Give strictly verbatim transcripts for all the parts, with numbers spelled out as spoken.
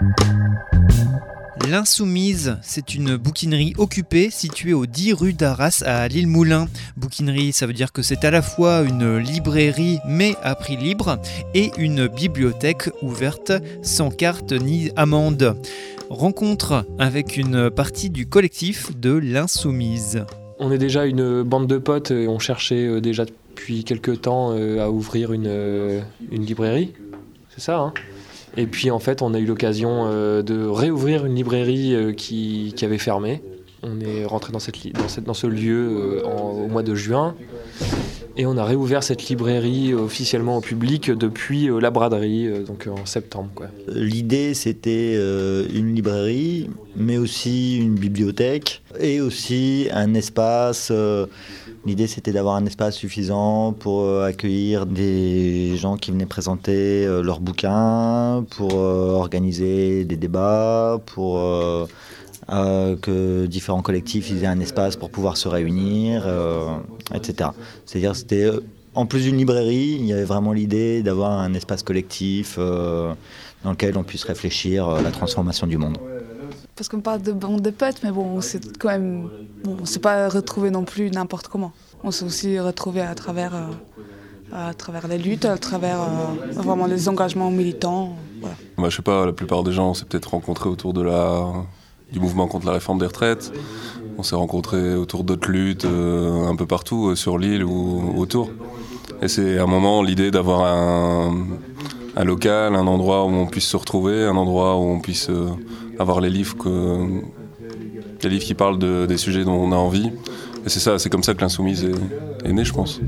L'Insoumise, c'est une bouquinerie occupée située aux dix rue d'Arras à l'Île-Moulin. Bouquinerie, ça veut dire que c'est à la fois une librairie mais à prix libre et une bibliothèque ouverte sans carte ni amende. Rencontre avec une partie du collectif de l'Insoumise. On est déjà une bande de potes et on cherchait déjà depuis quelques temps à ouvrir une, une librairie, c'est ça hein. Et puis en fait on a eu l'occasion de réouvrir une librairie qui, qui avait fermé. On est rentré dans, cette, dans, cette, dans ce lieu en, au mois de juin et on a réouvert cette librairie officiellement au public depuis la braderie, donc en septembre, quoi. L'idée c'était une librairie mais aussi une bibliothèque et aussi un espace. L'idée c'était d'avoir un espace suffisant pour accueillir des gens qui venaient présenter leurs bouquins, pour organiser des débats, pour euh, euh, que différents collectifs ils aient un espace pour pouvoir se réunir, euh, et cetera. C'est-à-dire c'était en plus d'une librairie, il y avait vraiment l'idée d'avoir un espace collectif euh, dans lequel on puisse réfléchir à la transformation du monde. Parce qu'on parle de bande de potes, mais bon, on s'est quand même, bon, on s'est pas retrouvé non plus n'importe comment. On s'est aussi retrouvé à travers, euh, à travers les luttes, à travers euh, vraiment les engagements militants. Voilà. Bah, je sais pas, la plupart des gens on s'est peut-être rencontrés autour de la, du mouvement contre la réforme des retraites. On s'est rencontrés autour d'autres luttes euh, un peu partout euh, sur l'île ou autour. Et c'est à un moment l'idée d'avoir un, un local, un endroit où on puisse se retrouver, un endroit où on puisse euh, avoir les livres, que, les livres qui parlent de, des sujets dont on a envie. Et c'est ça, c'est comme ça que l'Insoumise est, est née, je pense.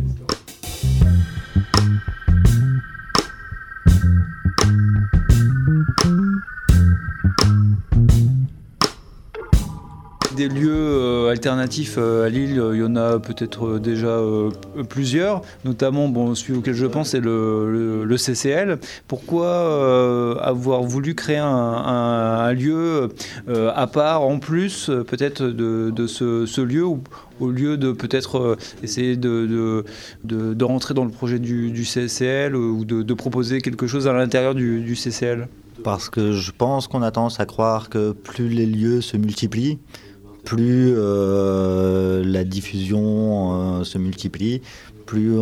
Des lieux euh, alternatifs euh, à Lille, il y en a peut-être déjà euh, plusieurs, notamment bon, celui auquel je pense c'est le, le, le C C L. Pourquoi euh, avoir voulu créer un, un, un lieu euh, à part, en plus peut-être de, de ce, ce lieu, ou, au lieu de peut-être euh, essayer de, de, de, de rentrer dans le projet du, du C C L ou de, de proposer quelque chose à l'intérieur du, du C C L? Parce que je pense qu'on a tendance à croire que plus les lieux se multiplient, plus euh, la diffusion euh, se multiplie, plus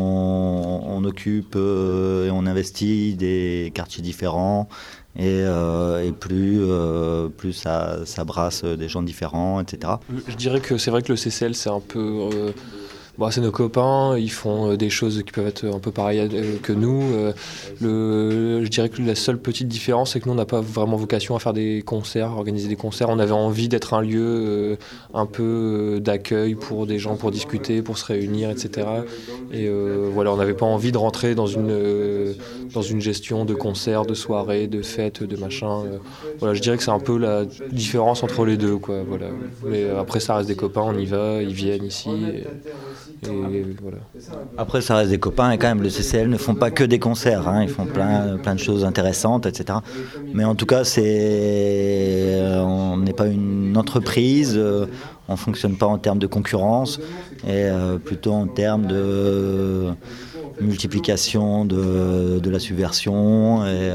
on, on occupe euh, et on investit des quartiers différents et, euh, et plus, euh, plus ça, ça brasse des gens différents, et cetera. Je dirais que c'est vrai que le C C L c'est un peu... Euh... Bon, c'est nos copains, ils font des choses qui peuvent être un peu pareilles que nous. Le, je dirais que la seule petite différence, c'est que nous, on n'a pas vraiment vocation à faire des concerts, organiser des concerts. On avait envie d'être un lieu un peu d'accueil pour des gens, pour discuter, pour se réunir, et cetera. Et euh, voilà, on n'avait pas envie de rentrer dans une, dans une gestion de concerts, de soirées, de fêtes, de machin. Voilà, je dirais que c'est un peu la différence entre les deux, quoi. Voilà. Mais après, ça reste des copains, on y va, ils viennent ici. Et... Et voilà. Après, ça reste des copains et quand même, le C C L ne font pas que des concerts, hein, ils font plein, plein de choses intéressantes, et cetera. Mais en tout cas, c'est... on n'est pas une entreprise, on ne fonctionne pas en termes de concurrence, et plutôt en termes de multiplication de, de la subversion et,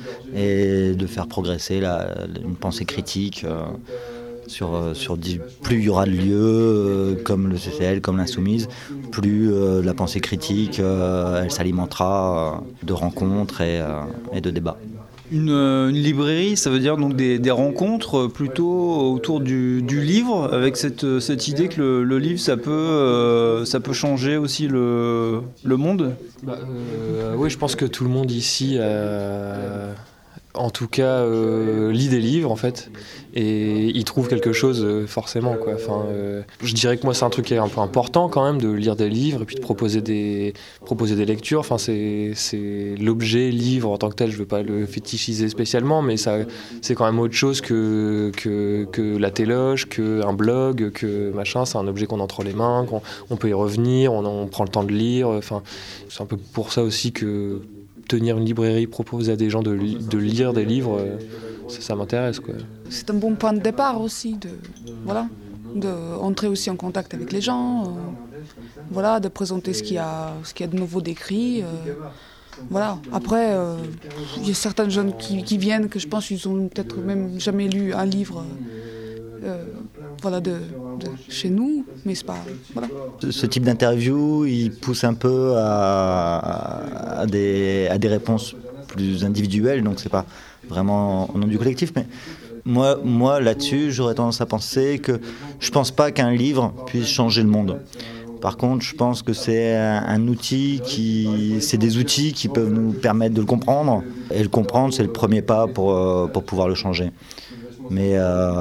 et de faire progresser la, une pensée critique. Sur, sur plus il y aura de lieux euh, comme le C C L, comme l'Insoumise, plus euh, la pensée critique euh, elle s'alimentera euh, de rencontres et, euh, et de débats. Une, une librairie, ça veut dire donc des, des rencontres plutôt autour du, du livre, avec cette, cette idée que le, le livre ça peut, euh, ça peut changer aussi le, le monde. Bah, euh, oui, je pense que tout le monde ici a... en tout cas euh, lit des livres en fait et il trouve quelque chose euh, forcément quoi. Enfin, euh, je dirais que moi c'est un truc qui est un peu important quand même de lire des livres et puis de proposer des, proposer des lectures. Enfin, c'est, c'est l'objet livre en tant que tel, je veux pas le fétichiser spécialement, mais ça, c'est quand même autre chose que, que, que la téloge, qu'un blog, que machin. C'est un objet qu'on a entre les mains, qu'on on peut y revenir, on, on prend le temps de lire. Enfin, c'est un peu pour ça aussi que tenir une librairie, proposer à des gens de, de lire des livres, ça, ça m'intéresse, quoi. C'est un bon point de départ aussi, de, voilà, de entrer aussi en contact avec les gens, euh, voilà, de présenter ce qu'il y a, ce qu'il y a de nouveau décrit. Euh, voilà. Après, il euh, y a certains jeunes qui, qui viennent que je pense qu'ils ont peut-être même jamais lu un livre euh, voilà, de, de chez nous, mais c'est pas... Voilà. Ce, ce type d'interview, il pousse un peu à, à, des, à des réponses plus individuelles, donc c'est pas vraiment au nom du collectif, mais moi, moi là-dessus, j'aurais tendance à penser que je pense pas qu'un livre puisse changer le monde. Par contre, je pense que c'est un, un outil qui, c'est des outils qui peuvent nous permettre de le comprendre. Et le comprendre, c'est le premier pas pour, pour pouvoir le changer. Mais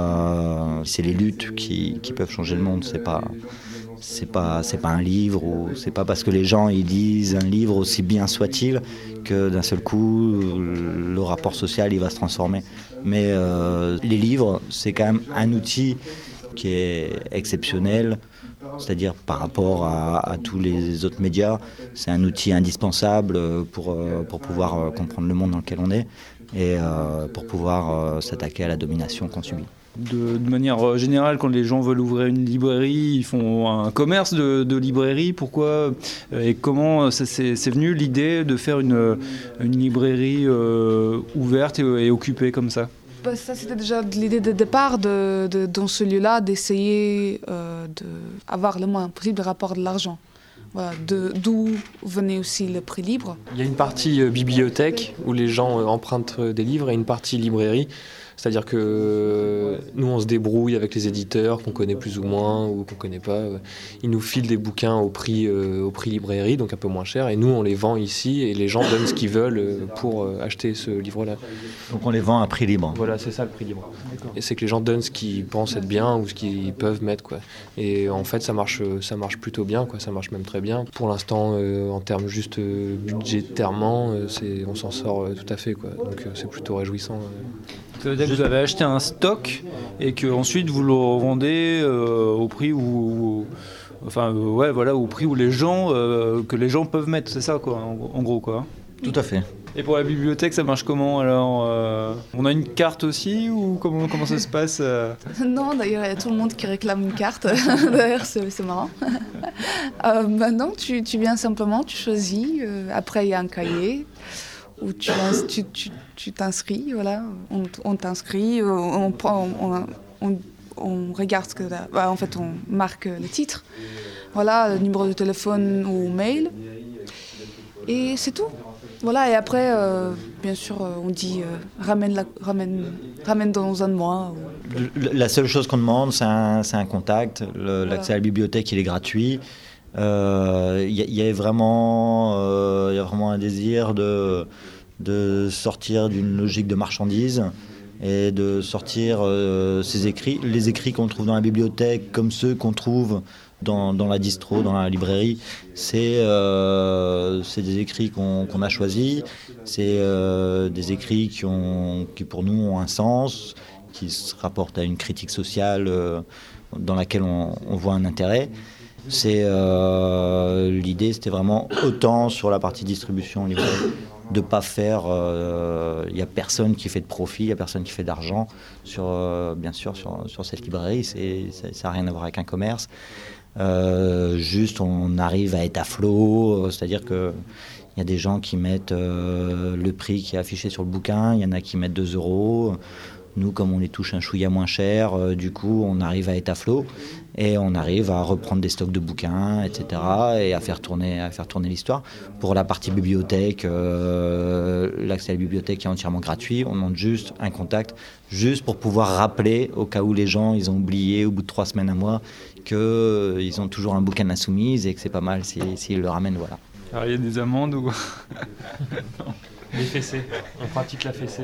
euh, c'est les luttes qui, qui peuvent changer le monde. C'est pas, c'est pas, c'est pas un livre, ou c'est pas parce que les gens ils lisent un livre, aussi bien soit-il, que d'un seul coup, le rapport social il va se transformer. Mais euh, les livres, c'est quand même un outil qui est exceptionnel. C'est-à-dire par rapport à, à tous les autres médias, c'est un outil indispensable pour, pour pouvoir comprendre le monde dans lequel on est et euh, pour pouvoir s'attaquer à la domination qu'on subit. De, de manière générale, quand les gens veulent ouvrir une librairie, ils font un commerce de, de librairie. Pourquoi et comment ça, c'est, c'est venu l'idée de faire une, une librairie euh, ouverte et, et occupée comme ça ? Ça, c'était déjà l'idée de départ de, de, dans ce lieu-là, d'essayer euh, d'avoir le moins possible de rapport de l'argent. Voilà, de, d'où venait aussi le prix libre. Il y a une partie euh, bibliothèque où les gens euh, empruntent des livres et une partie librairie. C'est-à-dire que euh, nous, on se débrouille avec les éditeurs qu'on connaît plus ou moins ou qu'on ne connaît pas. Ils nous filent des bouquins au prix, euh, au prix librairie, donc un peu moins cher. Et nous, on les vend ici et les gens donnent ce qu'ils veulent pour euh, acheter ce livre-là. Donc on les vend à prix libre. Voilà, c'est ça le prix libre. Et c'est que les gens donnent ce qu'ils pensent être bien ou ce qu'ils peuvent mettre, quoi. Et en fait, ça marche, ça marche plutôt bien, quoi. Ça marche même très bien. Pour l'instant, euh, en termes juste euh, budgétairement, euh, c'est, on s'en sort euh, tout à fait, quoi. Donc euh, c'est plutôt réjouissant. Euh. Ça veut dire que vous avez acheté un stock et qu'ensuite vous le revendez euh, au prix où, où enfin euh, ouais voilà au prix où les gens euh, que les gens peuvent mettre, c'est ça quoi en, en gros quoi. Tout à fait. Et pour la bibliothèque, ça marche comment alors euh, on a une carte aussi ou comment comment ça se passe euh Non, d'ailleurs, il y a tout le monde qui réclame une carte. D'ailleurs, c'est, c'est marrant. euh, maintenant, tu, tu viens simplement, tu choisis. Euh, après, il y a un cahier où tu, tu, tu, tu t'inscris, voilà, on, on t'inscrit, on, on, on, on, on regarde ce que t'as, bah, en fait on marque le titre, voilà, le numéro de téléphone ou mail, et c'est tout. Voilà, et après, euh, bien sûr, on dit euh, ramène, la, ramène, ramène dans un mois. Ou... La seule chose qu'on demande, c'est un, c'est un contact. Le, voilà. L'accès à la bibliothèque, il est gratuit. Il euh, y, y, a vraiment, euh, y a vraiment un désir de, de sortir d'une logique de marchandise et de sortir euh, ces écrits, les écrits qu'on trouve dans la bibliothèque comme ceux qu'on trouve dans, dans la distro, dans la librairie. C'est, euh, c'est des écrits qu'on, qu'on a choisis, c'est euh, des écrits qui, ont, qui pour nous ont un sens, qui se rapportent à une critique sociale euh, dans laquelle on, on voit un intérêt. C'est, euh, l'idée, c'était vraiment autant sur la partie distribution librairie, de ne pas faire... Il euh, n'y a personne qui fait de profit, il n'y a personne qui fait d'argent, sur, euh, bien sûr, sur, sur cette librairie. C'est, ça n'a rien à voir avec un commerce. Euh, juste, on arrive à être à flot, c'est-à-dire qu'il y a des gens qui mettent euh, le prix qui est affiché sur le bouquin, il y en a qui mettent deux euros. Nous, comme on les touche un chouïa moins cher, euh, du coup, on arrive à être à flot et on arrive à reprendre des stocks de bouquins, et cetera, et à faire tourner, à faire tourner l'histoire. Pour la partie bibliothèque, euh, l'accès à la bibliothèque est entièrement gratuit. On demande juste un contact, juste pour pouvoir rappeler, au cas où les gens ils ont oublié au bout de trois semaines, un mois, qu'ils euh, ont toujours un bouquin d'insoumise et que c'est pas mal s'ils si, si le ramènent. Voilà. Alors, il y a des amendes ou... Les fessées, on pratique la fessée.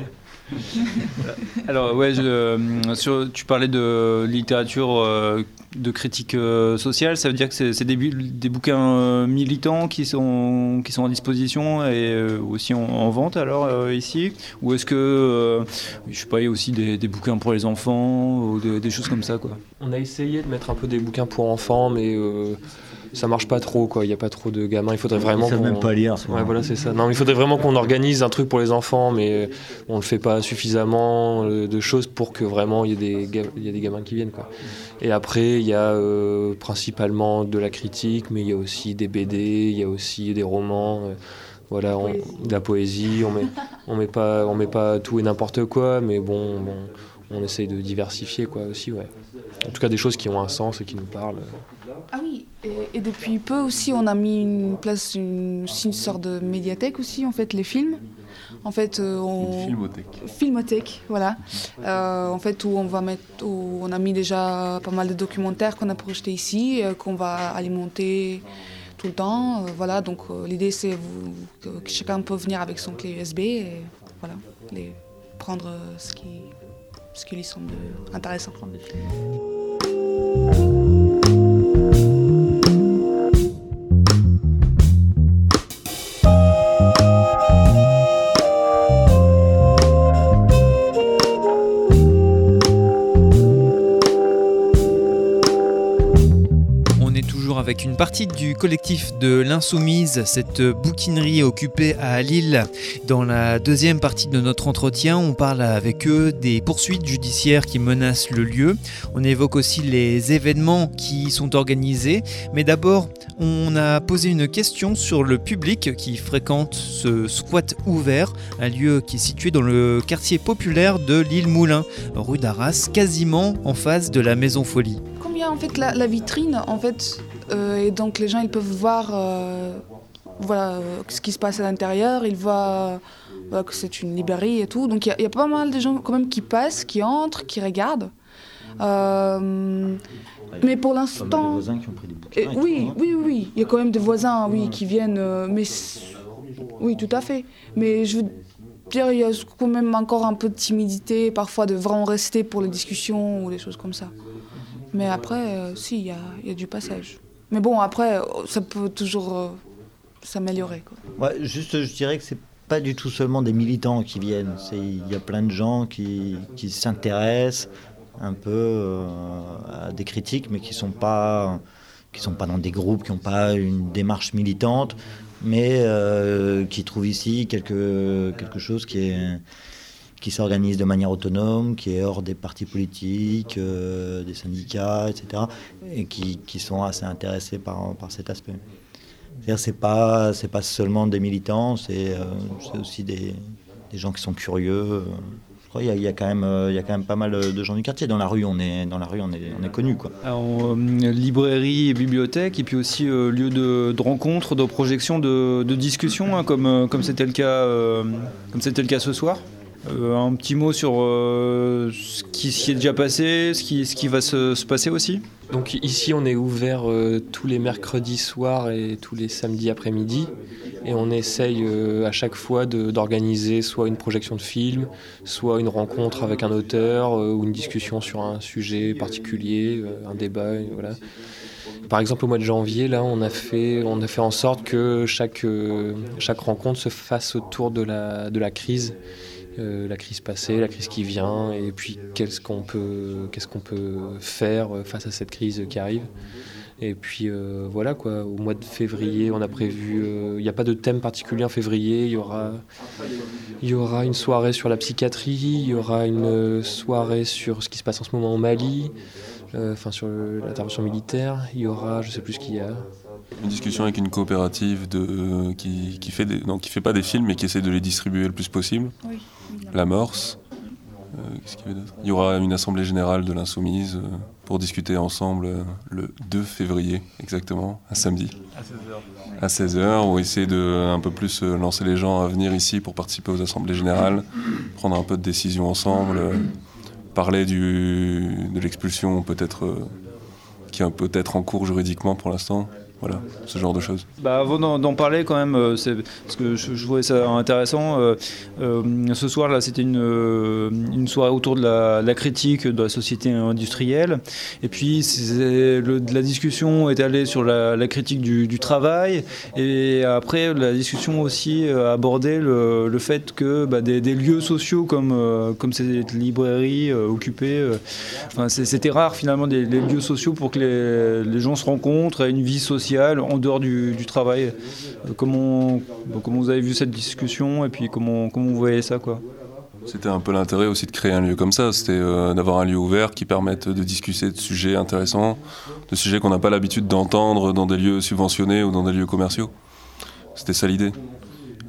Alors ouais, je, euh, sur, tu parlais de littérature euh, de critique euh, sociale, ça veut dire que c'est, c'est des, des bouquins euh, militants qui sont, qui sont à disposition et euh, aussi en, en vente alors euh, ici, ou est-ce que euh, je sais pas, il y a aussi des, des bouquins pour les enfants ou des, des choses comme ça quoi. On a essayé de mettre un peu des bouquins pour enfants, mais euh, ça marche pas trop quoi. Il y a pas trop de gamins. Il faudrait vraiment. Ils savent qu'on... même pas lire. Ouais, voilà, c'est ça. Non, il faudrait vraiment qu'on organise un truc pour les enfants, mais on le fait pas suffisamment de choses pour que vraiment il y ait des, ga... il y ait des gamins qui viennent quoi. Et après, il y a euh, principalement de la critique, mais il y a aussi des B D, il y a aussi des romans. Euh, voilà, on, de la poésie, on met, on met pas, on met pas tout et n'importe quoi, mais bon, bon on essaye de diversifier quoi aussi, ouais. En tout cas des choses qui ont un sens et qui nous parlent. Ah oui, et, et depuis peu aussi, on a mis une place, une, une sorte de médiathèque aussi, en fait, les films. En fait, euh, on... Une filmothèque. Filmothèque, voilà. Euh, en fait, où on va mettre, où on a mis déjà pas mal de documentaires qu'on a projetés ici, euh, qu'on va alimenter tout le temps. Euh, voilà, donc euh, l'idée c'est vous, que, que chacun peut venir avec son clé U S B et voilà, les, prendre euh, ce qui, ce qui lui semble intéressant. Avec une partie du collectif de l'Insoumise, cette bouquinerie occupée à Lille. Dans la deuxième partie de notre entretien, on parle avec eux des poursuites judiciaires qui menacent le lieu. On évoque aussi les événements qui y sont organisés. Mais d'abord, on a posé une question sur le public qui fréquente ce squat ouvert, un lieu qui est situé dans le quartier populaire de l'Île-Moulin, rue d'Arras, quasiment en face de la Maison Folie. Comme il y a en fait la, la vitrine, en fait, euh, et donc les gens ils peuvent voir euh, voilà, euh, ce qui se passe à l'intérieur, ils voient euh, que c'est une librairie et tout. Donc il y, y a pas mal de gens quand même qui passent, qui entrent, qui regardent. Euh, mais pour l'instant, des voisins qui ont pris des bouquins. Et, oui, oui, oui, il y a quand même des voisins, oui, qui viennent. Euh, mais oui, tout à fait. Mais je veux dire, il y a quand même encore un peu de timidité, parfois de vraiment rester pour les discussions ou des choses comme ça. Mais après, euh, si, il y a, y a du passage. Mais bon, après, ça peut toujours euh, s'améliorer, quoi. Ouais, juste, je dirais que c'est pas du tout seulement des militants qui viennent. Il y a plein de gens qui, qui s'intéressent un peu euh, à des critiques, mais qui sont pas, qui sont pas dans des groupes, qui n'ont pas une démarche militante, mais euh, qui trouvent ici quelque, quelque chose qui est... qui s'organise de manière autonome, qui est hors des partis politiques, euh, des syndicats, et cetera, et qui, qui sont assez intéressés par, par cet aspect. C'est-à-dire, c'est pas, c'est pas seulement des militants, c'est, euh, c'est aussi des, des gens qui sont curieux. Je crois qu'il y a, il y a quand même, il y a quand même pas mal de gens du quartier. Dans la rue, on est, dans la rue, on est, on est connus, quoi. Alors, euh, librairie et bibliothèque, et puis aussi euh, lieu de, de rencontre, de projection, de, de discussion, hein, comme, euh, comme c'était le cas, euh, comme c'était le cas ce soir. Euh, un petit mot sur euh, ce qui s'y est déjà passé, ce qui, ce qui va se, se passer aussi. Donc ici on est ouvert euh, tous les mercredis soirs et tous les samedis après-midi et on essaye euh, à chaque fois de, d'organiser soit une projection de film, soit une rencontre avec un auteur euh, ou une discussion sur un sujet particulier, euh, un débat, voilà. Par exemple au mois de janvier, là, on a fait, on a fait en sorte que chaque, euh, chaque rencontre se fasse autour de la, de la crise. Euh, la crise passée, la crise qui vient, et puis qu'est-ce qu'on peut, qu'est-ce qu'on peut faire face à cette crise qui arrive. Et puis euh, voilà quoi, au mois de février, on a prévu, il euh, n'y a pas de thème particulier en février, il y aura, il y aura une soirée sur la psychiatrie, il y aura une soirée sur ce qui se passe en ce moment au Mali, enfin euh, sur l'intervention militaire, il y aura, je sais plus ce qu'il y a. Une discussion avec une coopérative de, qui, qui fait des, non, qui fait pas des films mais qui essaie de les distribuer le plus possible. Oui. L'Amorce. Euh, qu'est-ce qu'il y avait d'autre ? Il y aura une assemblée générale de l'Insoumise euh, pour discuter ensemble euh, le deux février exactement, un samedi. À seize heures. À seize heures, où essayer de un peu plus euh, lancer les gens à venir ici pour participer aux assemblées générales, prendre un peu de décisions ensemble, euh, parler du, de l'expulsion peut-être euh, qui est peut-être en cours juridiquement pour l'instant. Voilà, ce genre de choses. Bah avant d'en, d'en parler quand même, euh, c'est, parce que je, je trouvais ça intéressant, euh, euh, ce soir là c'était une, euh, une soirée autour de la, la critique de la société industrielle, et puis c'est, le, la discussion est allée sur la, la critique du, du travail, et après la discussion aussi a abordé le, le fait que bah, des, des lieux sociaux comme, euh, comme cette librairie euh, occupée, euh, enfin, c'est, c'était rare finalement des, des lieux sociaux pour que les, les gens se rencontrent, aient une vie sociale en dehors du, du travail. Comment, comment vous avez vu cette discussion et puis comment, comment vous voyez ça, quoi ? C'était un peu l'intérêt aussi de créer un lieu comme ça, c'était euh, d'avoir un lieu ouvert qui permette de discuter de sujets intéressants, de sujets qu'on n'a pas l'habitude d'entendre dans des lieux subventionnés ou dans des lieux commerciaux. C'était ça l'idée.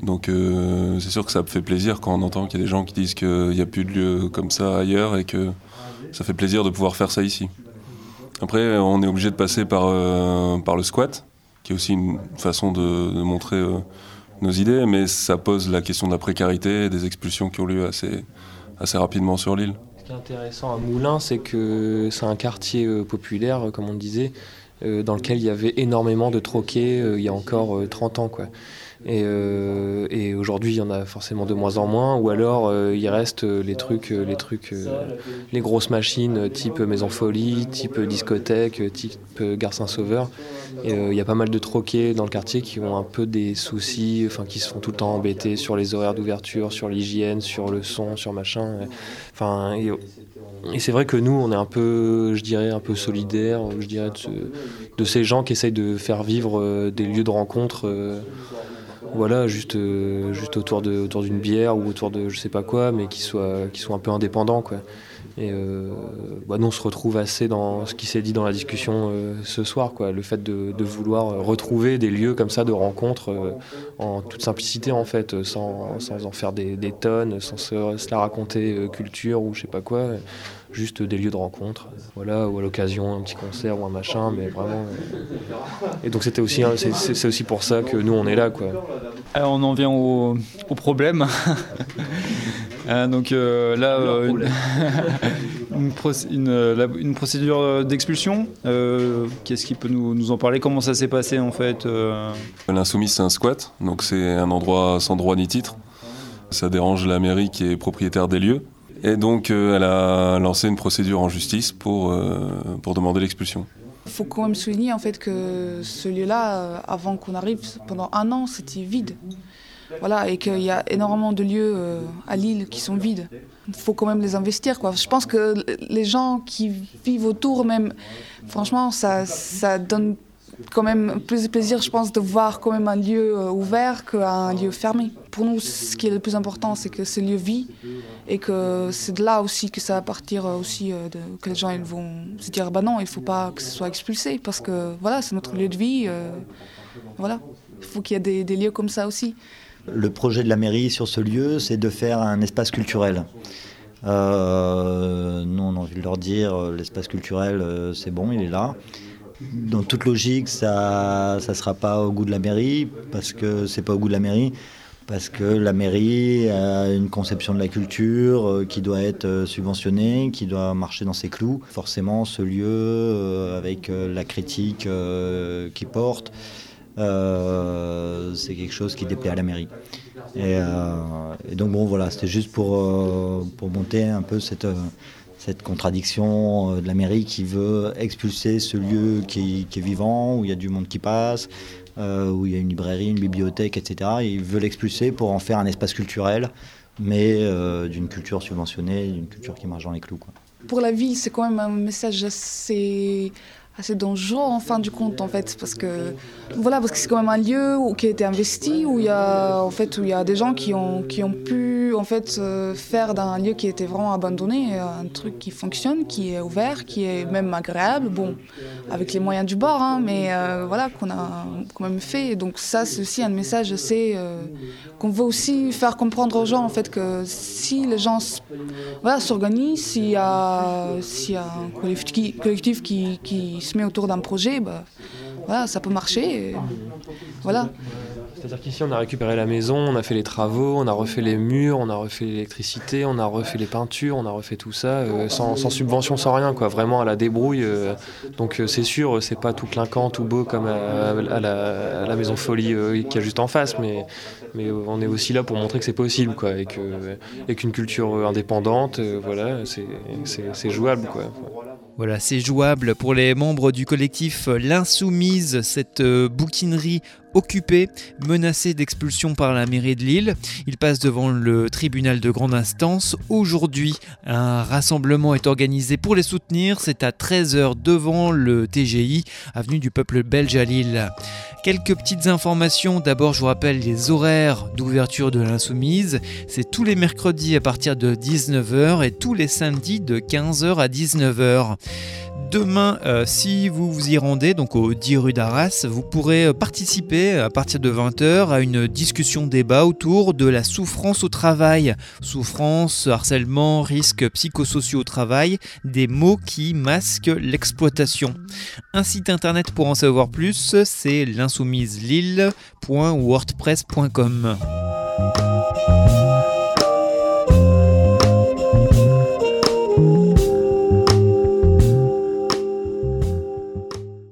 Donc euh, c'est sûr que ça fait plaisir quand on entend qu'il y a des gens qui disent qu'il n'y a plus de lieu comme ça ailleurs et que ça fait plaisir de pouvoir faire ça ici. Après, on est obligé de passer par, euh, par le squat, qui est aussi une façon de, de montrer euh, nos idées, mais ça pose la question de la précarité et des expulsions qui ont lieu assez, assez rapidement sur l'île. Ce qui est intéressant à Moulins, c'est que c'est un quartier euh, populaire, comme on le disait, euh, dans lequel il y avait énormément de troquets euh, il y a encore euh, trente ans, quoi. Et, euh, et aujourd'hui, il y en a forcément de moins en moins, ou alors euh, il reste les trucs, les trucs, euh, les grosses machines type Maison Folie, type discothèque, type Gare Saint-Sauveur. Et euh, il y a pas mal de troquets dans le quartier qui ont un peu des soucis, enfin qui se font tout le temps embêter sur les horaires d'ouverture, sur l'hygiène, sur le son, sur machin. Enfin, et, et c'est vrai que nous, on est un peu, je dirais, un peu solidaires, je dirais, de, ce, de ces gens qui essayent de faire vivre euh, des lieux de rencontre. Euh, Voilà, juste, euh, juste autour, de, autour d'une bière ou autour de je sais pas quoi, mais qui soient, qui soient un peu indépendants, quoi. Et euh, bah nous, on se retrouve assez dans ce qui s'est dit dans la discussion euh, ce soir, quoi. Le fait de, de vouloir retrouver des lieux comme ça de rencontres euh, en toute simplicité, en fait, sans, sans en faire des, des tonnes, sans se, se la raconter euh, culture ou je sais pas quoi. Juste des lieux de rencontre, voilà, ou à l'occasion un petit concert ou un machin, mais vraiment. Euh... Et donc c'était aussi, c'est, c'est aussi pour ça que nous on est là, quoi. Alors on en vient au, au problème. euh, donc euh, là, euh, une, une, proc- une, la, une procédure d'expulsion. Euh, qu'est-ce qui peut nous, nous en parler? Comment ça s'est passé en fait? euh... L'Insoumise, c'est un squat, donc c'est un endroit sans droit ni titre. Ça dérange la mairie qui est propriétaire des lieux. Et donc, euh, elle a lancé une procédure en justice pour, euh, pour demander l'expulsion. Il faut quand même souligner en fait que ce lieu-là, euh, avant qu'on arrive, pendant un an, c'était vide. Voilà, et qu'il y a énormément de lieux euh, à Lille qui sont vides. Il faut quand même les investir, quoi. Je pense que les gens qui vivent autour, même, franchement, ça, ça donne quand même plus de plaisir, je pense, de voir quand même un lieu euh, ouvert qu'un lieu fermé. Pour nous, ce qui est le plus important, c'est que ce lieu vit et que c'est de là aussi que ça va partir aussi, euh, de, que les gens ils vont se dire bah non, il ne faut pas que ce soit expulsé parce que voilà, c'est notre lieu de vie. Euh, voilà, il faut qu'il y ait des, des lieux comme ça aussi. Le projet de la mairie sur ce lieu, c'est de faire un espace culturel. Euh, nous, on a envie de leur dire, l'espace culturel, euh, c'est bon, il est là. Dans toute logique, ça ne sera pas au goût de la mairie, parce que c'est pas au goût de la mairie, parce que la mairie a une conception de la culture euh, qui doit être euh, subventionnée, qui doit marcher dans ses clous. Forcément, ce lieu, euh, avec euh, la critique euh, qu'il porte, euh, c'est quelque chose qui déplaît à la mairie. Et, euh, et donc bon, voilà, c'était juste pour, euh, pour monter un peu cette... Euh, cette contradiction de la mairie qui veut expulser ce lieu qui, qui est vivant, où il y a du monde qui passe, euh, où il y a une librairie, une bibliothèque, et cetera. Ils veulent l'expulser pour en faire un espace culturel, mais euh, d'une culture subventionnée, d'une culture qui marche dans les clous, quoi. Pour la ville, c'est quand même un message assez... assez dangereux en fin du compte en fait parce que voilà parce que c'est quand même un lieu où, qui a été investi où il y a en fait où il y a des gens qui ont qui ont pu en fait euh, faire d'un lieu qui était vraiment abandonné un truc qui fonctionne, qui est ouvert, qui est même agréable, bon avec les moyens du bord hein, mais euh, voilà qu'on a quand même fait. Et donc ça c'est aussi un message assez euh, qu'on veut aussi faire comprendre aux gens en fait que si les gens voilà s'organisent, s'il y a s'il y a un collectif qui, collectif qui, qui se met autour d'un projet, bah, voilà, ça peut marcher. Et, voilà. C'est-à-dire qu'ici, on a récupéré la maison, on a fait les travaux, on a refait les murs, on a refait l'électricité, on a refait les peintures, on a refait tout ça euh, sans, sans subvention, sans rien, quoi, vraiment à la débrouille. Euh, donc euh, c'est sûr, c'est pas tout clinquant, tout beau comme à, à, la, à la Maison Folie euh, qui est juste en face, mais, mais euh, on est aussi là pour montrer que c'est possible, quoi, et, que, et qu'une culture indépendante, euh, voilà, c'est, c'est, c'est jouable, quoi. Voilà, c'est jouable pour les membres du collectif L'Insoumise, cette euh, bouquinerie occupée, menacée d'expulsion par la mairie de Lille. Ils passent devant le tribunal de grande instance. Aujourd'hui, un rassemblement est organisé pour les soutenir. C'est à treize heures devant le T G I, avenue du Peuple Belge à Lille. Quelques petites informations. D'abord, je vous rappelle les horaires d'ouverture de l'Insoumise. C'est tous les mercredis à partir de dix-neuf heures et tous les samedis de quinze heures à dix-neuf heures. Demain, euh, si vous vous y rendez, donc au dix rue d'Arras, vous pourrez participer à partir de vingt heures à une discussion-débat autour de la souffrance au travail. Souffrance, harcèlement, risques psychosociaux au travail, des mots qui masquent l'exploitation. Un site internet pour en savoir plus, c'est l'insoumiselille point wordpress point com.